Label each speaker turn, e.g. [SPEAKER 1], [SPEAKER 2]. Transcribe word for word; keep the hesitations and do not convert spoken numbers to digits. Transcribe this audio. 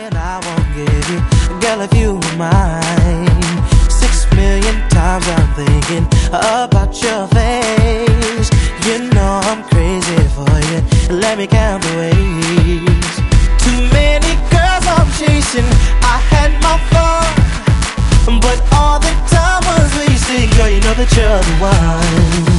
[SPEAKER 1] and I won't give you, girl, if you were mine. Six million times I'm thinking about your face. You know I'm crazy for you, let me count the ways. Too many girls I'm chasing, I had my fun, but all the time was wasted. Girl, you know that you're the one.